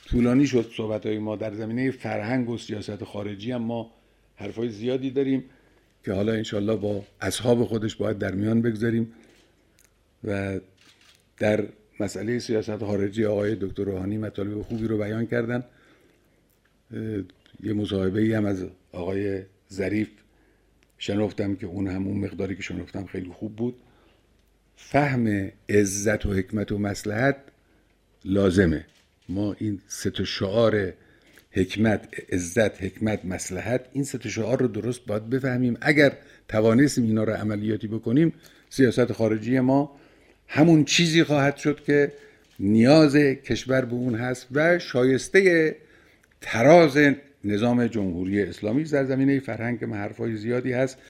طولانی شد صحبت‌های ما در زمینه فرهنگ و سیاست خارجی، هم ما حرفای زیادی داریم که حالا انشالله با اصحاب خودش باید در میان بگذاریم. و در مسئله سیاست خارجی آقای دکتر روحانی مطالب خوبی رو بیان کردن. یه مصاحبه‌ای هم از آقای ظریف شنفتم که اون هم اون مقداری که شنفتم خیلی خوب بود. فهم عزت و حکمت و مصلحت لازمه. ما این سه تا شعار حکمت، عزت، حکمت، مصلحت، این سه تا شعار رو درست باید بفهمیم. اگر توانستیم اینا رو عملیاتی بکنیم، سیاست خارجی ما همون چیزی خواهد شد که نیاز کشور به اون هست و شایسته تراز نظام جمهوری اسلامی. در زمینه فرهنگ ما حرفای زیادی هست.